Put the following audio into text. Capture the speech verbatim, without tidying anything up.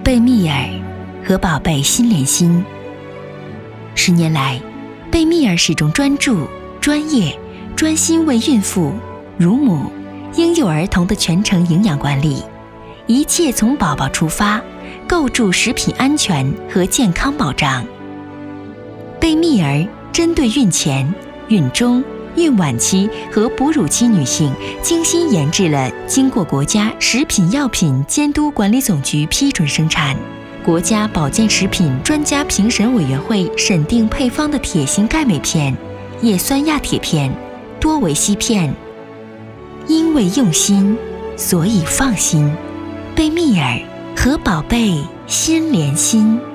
贝蜜尔和宝贝心连心。十年来，贝蜜尔始终专注、专业、专心为孕妇、乳母、婴幼儿童的全程营养管理，一切从宝宝出发，构筑食品安全和健康保障。贝蜜儿针对孕前、孕中、孕晚期和哺乳期女性，精心研制了经过国家食品药品监督管理总局批准生产、国家保健食品专家评审委员会审定配方的铁锌钙镁片、叶酸亚铁片、多维硒片。因为用心，所以放心。贝蜜儿和宝贝心连心。